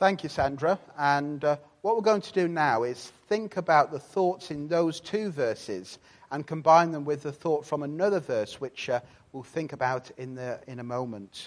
Thank you, Sandra. And what we're going to do now is think about the thoughts in those two verses and combine them with the thought from another verse, which we'll think about in a moment.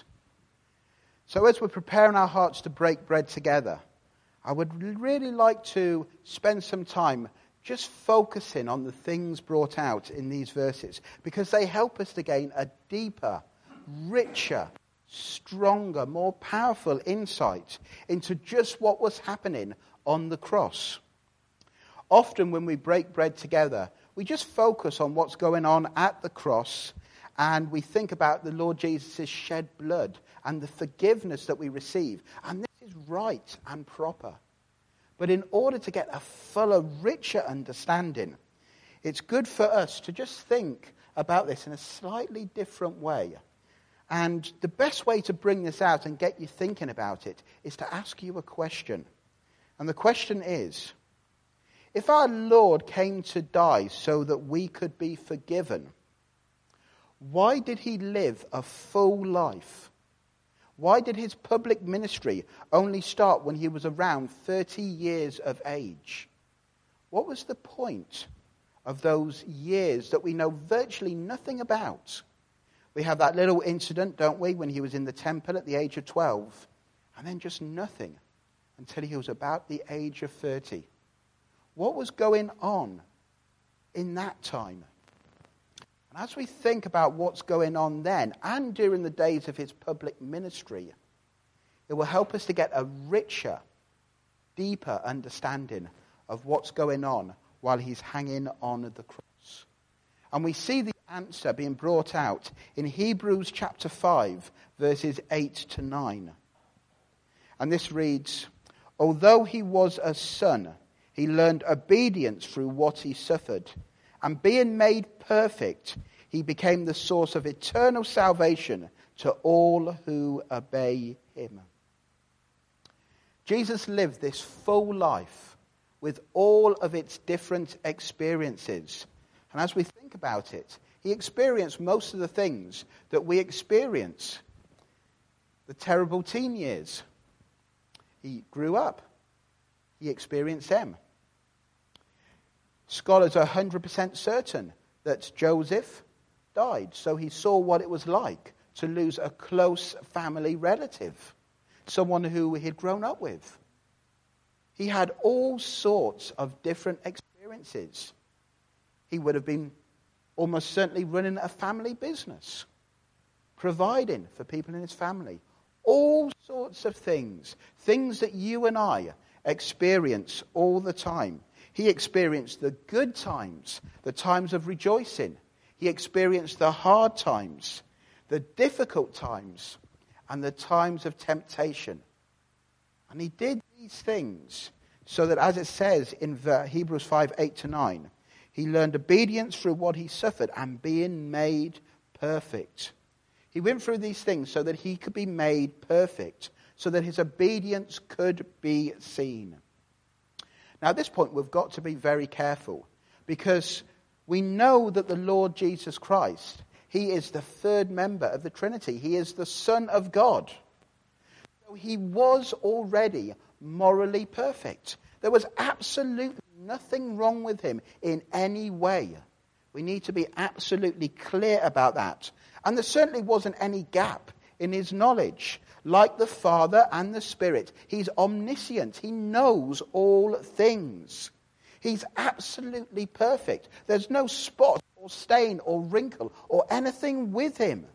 So as we're preparing our hearts to break bread together, I would really like to spend some time just focusing on the things brought out in these verses, because they help us to gain a deeper, richer, stronger, more powerful insight into just what was happening on the cross. Often when we break bread together, we just focus on what's going on at the cross, and we think about the Lord Jesus' shed blood and the forgiveness that we receive. And this is right and proper. But in order to get a fuller, richer understanding, it's good for us to just think about this in a slightly different way. And the best way to bring this out and get you thinking about it is to ask you a question. And the question is, if our Lord came to die so that we could be forgiven, why did he live a full life? Why did his public ministry only start when he was around 30 years of age? What was the point of those years that we know virtually nothing about? We have that little incident, don't we, when he was in the temple at the age of 12, and then just nothing until he was about the age of 30. What was going on in that time? And as we think about what's going on then and during the days of his public ministry, it will help us to get a richer, deeper understanding of what's going on while he's hanging on the cross. And we see the answer being brought out in Hebrews chapter 5, verses 8 to 9. And this reads, "Although he was a son, he learned obedience through what he suffered. And being made perfect, he became the source of eternal salvation to all who obey him." Jesus lived this full life with all of its different experiences. And as we think about it, he experienced most of the things that we experience. The terrible teen years. He grew up. He experienced them. Scholars are 100% certain that Joseph died, so he saw what it was like to lose a close family relative, someone who he'd grown up with. He had all sorts of different experiences. He would have been almost certainly running a family business, providing for people in his family. All sorts of things that you and I experience all the time. He experienced the good times, the times of rejoicing. He experienced the hard times, the difficult times, and the times of temptation. And he did these things so that, as it says in Hebrews 5, 8 to 9, he learned obedience through what he suffered and being made perfect. He went through these things so that he could be made perfect, so that his obedience could be seen. Now at this point we've got to be very careful, because we know that the Lord Jesus Christ, he is the third member of the Trinity. He is the Son of God. So he was already morally perfect. There was absolutely nothing wrong with him in any way. We need to be absolutely clear about that. And there certainly wasn't any gap in his knowledge. Like the Father and the Spirit, he's omniscient. He knows all things. He's absolutely perfect. There's no spot or stain or wrinkle or anything with him.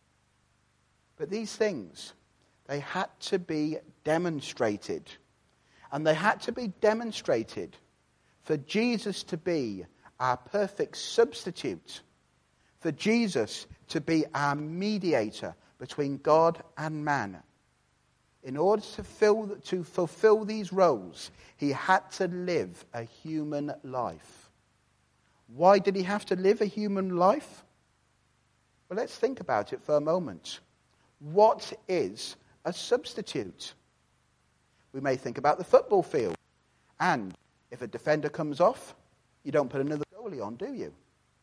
But these things, they had to be demonstrated. And they had to be demonstrated for Jesus to be our perfect substitute, for Jesus to be our mediator between God and man. In order to fulfill these roles, he had to live a human life. Why did he have to live a human life? Well, let's think about it for a moment. What is a substitute? We may think about the football field. And if a defender comes off, you don't put another goalie on, do you?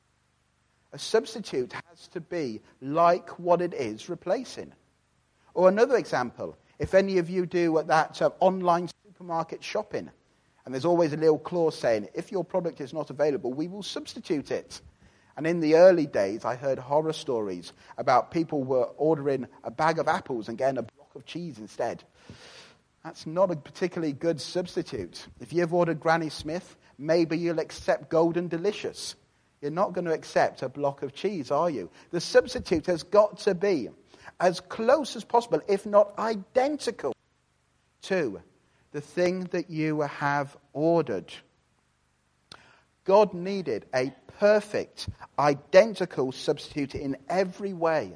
A substitute has to be like what it is replacing. Or another example, If any of you do that online supermarket shopping, and there's always a little clause saying, if your product is not available, we will substitute it. And in the early days, I heard horror stories about people were ordering a bag of apples and getting a block of cheese instead. That's not a particularly good substitute. If you've ordered Granny Smith, maybe you'll accept Golden Delicious. You're not going to accept a block of cheese, are you? The substitute has got to be as close as possible, if not identical, to the thing that you have ordered. God needed a perfect, identical substitute in every way.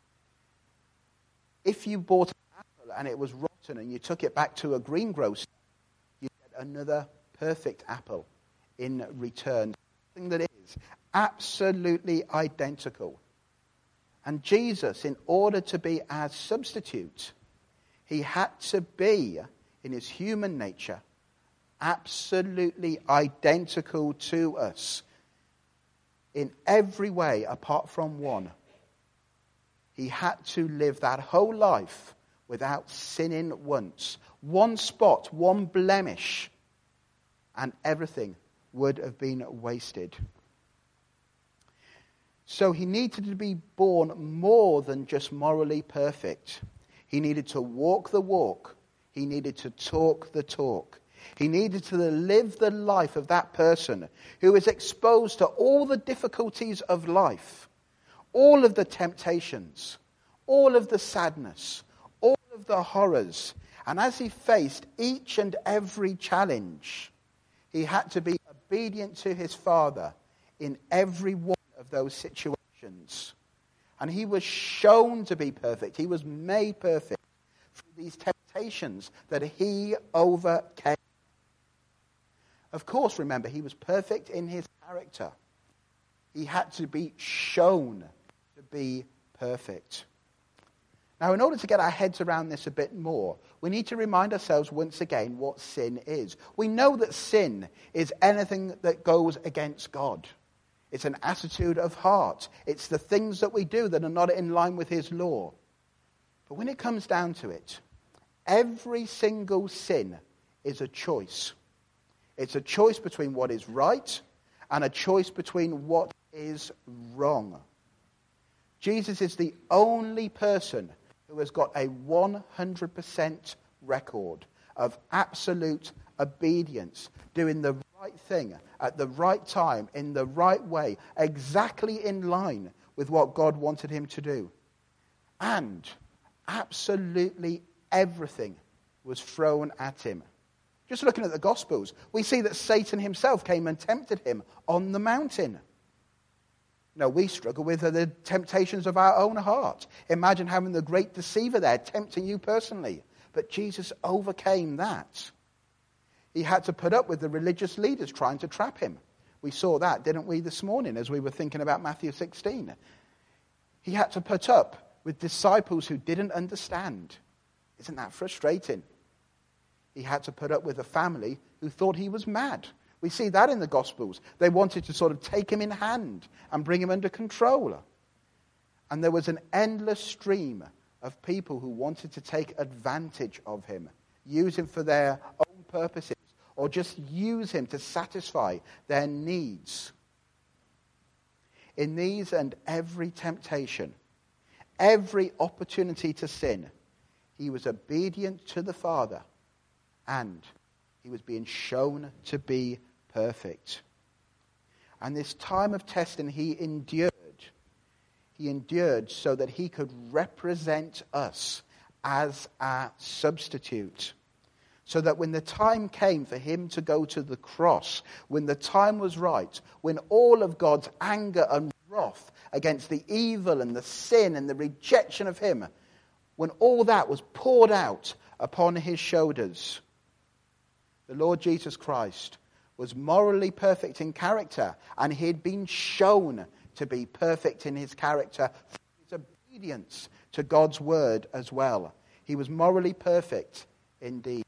If you bought an apple and it was rotten and you took it back to a greengrocer, you get another perfect apple in return. Something that is absolutely identical. And Jesus, in order to be our substitute, he had to be, in his human nature, absolutely identical to us in every way apart from one. He had to live that whole life without sinning once. One spot, one blemish, and everything would have been wasted. So he needed to be born more than just morally perfect. He needed to walk the walk. He needed to talk the talk. He needed to live the life of that person who is exposed to all the difficulties of life, all of the temptations, all of the sadness, all of the horrors. And as he faced each and every challenge, he had to be obedient to his Father in every one of those situations. And he was shown to be perfect. He was made perfect through these temptations that he overcame. Of course, remember, he was perfect in his character. He had to be shown to be perfect. Now, in order to get our heads around this a bit more, we need to remind ourselves once again what sin is. We know that sin is anything that goes against God. It's an attitude of heart. It's the things that we do that are not in line with his law. But when it comes down to it, every single sin is a choice. It's a choice between what is right and a choice between what is wrong. Jesus is the only person who has got a 100% record of absolute obedience, doing the right thing at the right time, in the right way, exactly in line with what God wanted him to do. And absolutely everything was thrown at him. Just looking at the Gospels, we see that Satan himself came and tempted him on the mountain. No, we struggle with the temptations of our own heart. Imagine having the great deceiver there tempting you personally. But Jesus overcame that. He had to put up with the religious leaders trying to trap him. We saw that, didn't we, this morning as we were thinking about Matthew 16. He had to put up with disciples who didn't understand. Isn't that frustrating? He had to put up with a family who thought he was mad. We see that in the Gospels. They wanted to sort of take him in hand and bring him under control. And there was an endless stream of people who wanted to take advantage of him, use him for their own purposes, or just use him to satisfy their needs. In these and every temptation, every opportunity to sin, he was obedient to the Father, and he was being shown to be perfect. And this time of testing he endured. He endured so that he could represent us as our substitute. So that when the time came for him to go to the cross, when the time was right, when all of God's anger and wrath against the evil and the sin and the rejection of him, when all that was poured out upon his shoulders, the Lord Jesus Christ was morally perfect in character, and he had been shown to be perfect in his character through his obedience to God's word as well. He was morally perfect indeed.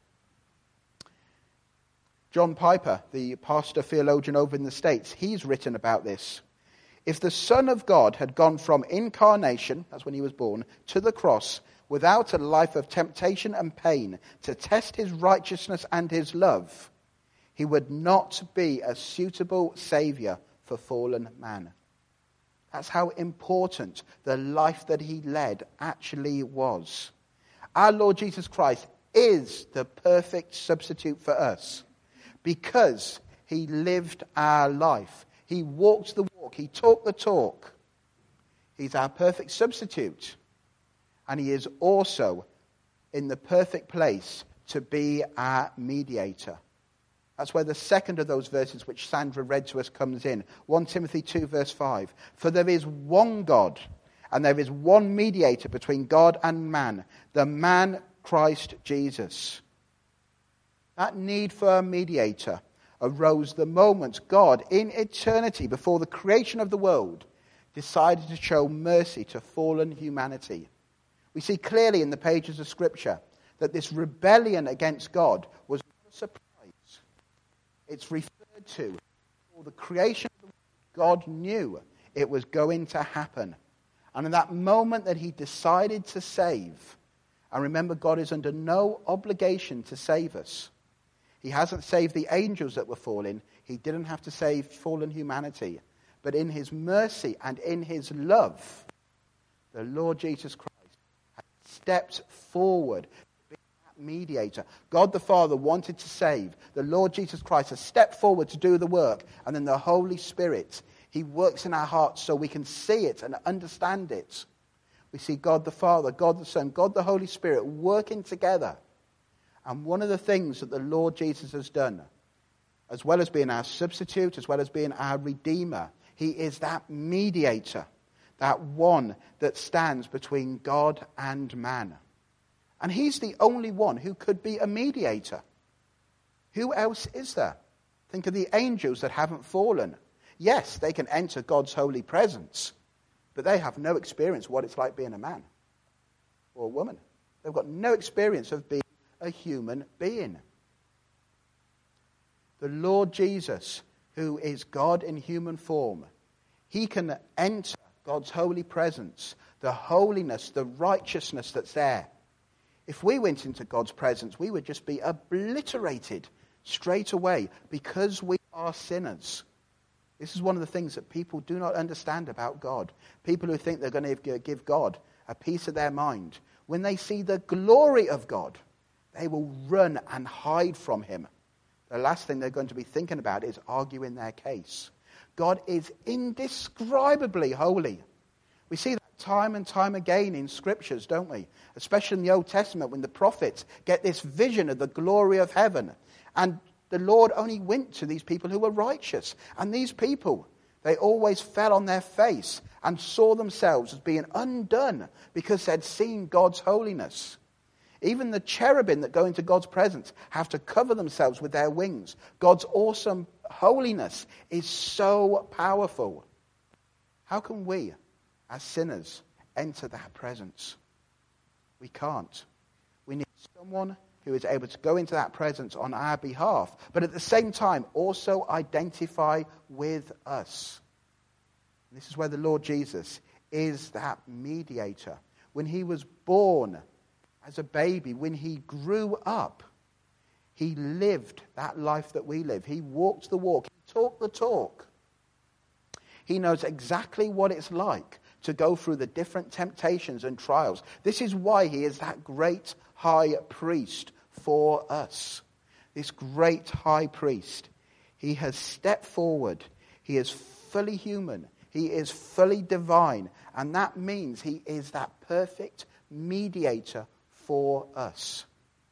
John Piper, the pastor theologian over in the States, he's written about this. If the Son of God had gone from incarnation, that's when he was born, to the cross without a life of temptation and pain to test his righteousness and his love, he would not be a suitable Saviour for fallen man. That's how important the life that he led actually was. Our Lord Jesus Christ is the perfect substitute for us because he lived our life. He walked the walk. He talked the talk. He's our perfect substitute. And he is also in the perfect place to be our mediator. That's where the second of those verses which Sandra read to us comes in. 1 Timothy 2 verse 5. For there is one God, and there is one mediator between God and man, the man Christ Jesus. That need for a mediator arose the moment God, in eternity, before the creation of the world, decided to show mercy to fallen humanity. We see clearly in the pages of Scripture that this rebellion against God was not a surprise. It's referred to for the creation of the world. God knew it was going to happen. And in that moment that he decided to save, and remember, God is under no obligation to save us. He hasn't saved the angels that were fallen. He didn't have to save fallen humanity. But in his mercy and in his love, the Lord Jesus Christ has stepped forward, mediator. God the Father wanted to save. The Lord Jesus Christ has stepped forward to do the work. And then the Holy Spirit, he works in our hearts so we can see it and understand it. We see God the Father, God the Son, God the Holy Spirit working together. And one of the things that the Lord Jesus has done, as well as being our substitute, as well as being our Redeemer, he is that mediator, that one that stands between God and man. And he's the only one who could be a mediator. Who else is there? Think of the angels that haven't fallen. Yes, they can enter God's holy presence, but they have no experience of what it's like being a man or a woman. They've got no experience of being a human being. The Lord Jesus, who is God in human form, he can enter God's holy presence, the holiness, the righteousness that's there. If we went into God's presence, we would just be obliterated straight away because we are sinners. This is one of the things that people do not understand about God. People who think they're going to give God a piece of their mind. When they see the glory of God, they will run and hide from him. The last thing they're going to be thinking about is arguing their case. God is indescribably holy. We see that time and time again in scriptures, don't we? Especially in the Old Testament when the prophets get this vision of the glory of heaven. And the Lord only went to these people who were righteous. And these people, they always fell on their face and saw themselves as being undone because they'd seen God's holiness. Even the cherubim that go into God's presence have to cover themselves with their wings. God's awesome holiness is so powerful. How can we, as sinners, enter that presence? We can't. We need someone who is able to go into that presence on our behalf, but at the same time also identify with us. And this is where the Lord Jesus is that mediator. When he was born as a baby, when he grew up, he lived that life that we live. He walked the walk. He talked the talk. He knows exactly what it's like to go through the different temptations and trials. This is why he is that great high priest for us. This great high priest. He has stepped forward. He is fully human. He is fully divine. And that means he is that perfect mediator for us.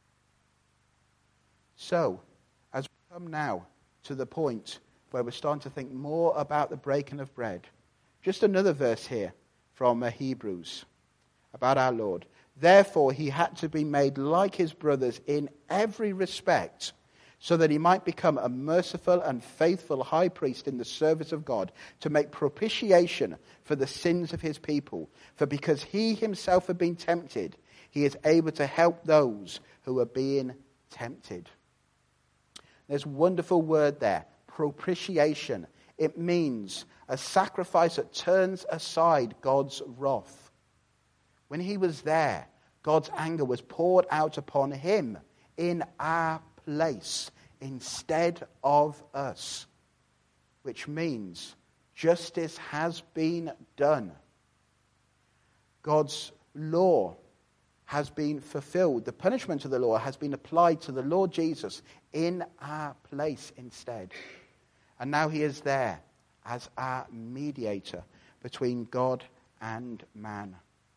So, as we come now to the point where we're starting to think more about the breaking of bread, just another verse here from Hebrews about our Lord. Therefore, he had to be made like his brothers in every respect, so that he might become a merciful and faithful high priest in the service of God, to make propitiation for the sins of his people. For because he himself had been tempted, he is able to help those who are being tempted. There's a wonderful word there, propitiation. It means a sacrifice that turns aside God's wrath. When he was there, God's anger was poured out upon him in our place instead of us, which means justice has been done. God's law has been fulfilled. The punishment of the law has been applied to the Lord Jesus in our place instead. And now he is there as our mediator between God and man.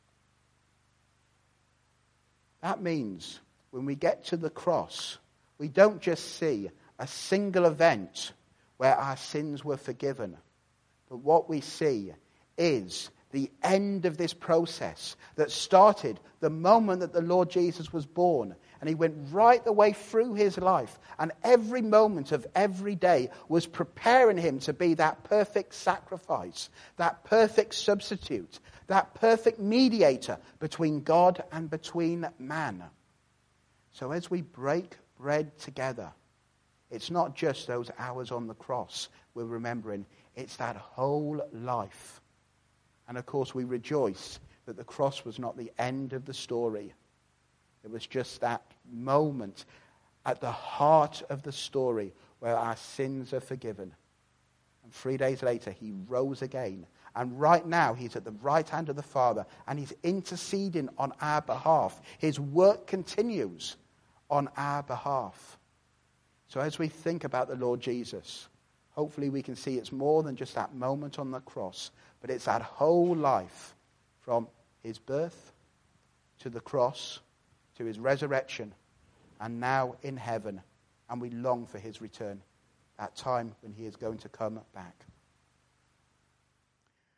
That means when we get to the cross, we don't just see a single event where our sins were forgiven, but what we see is the end of this process that started the moment that the Lord Jesus was born. And he went right the way through his life. And every moment of every day was preparing him to be that perfect sacrifice, that perfect substitute, that perfect mediator between God and between man. So as we break bread together, it's not just those hours on the cross we're remembering. It's that whole life. And of course, we rejoice that the cross was not the end of the story. It was just that moment at the heart of the story where our sins are forgiven. And 3 days later, he rose again. And right now, he's at the right hand of the Father, and he's interceding on our behalf. His work continues on our behalf. So as we think about the Lord Jesus, hopefully we can see it's more than just that moment on the cross, but it's that whole life from his birth to the cross to his resurrection and now in heaven. And we long for his return, that time when he is going to come back.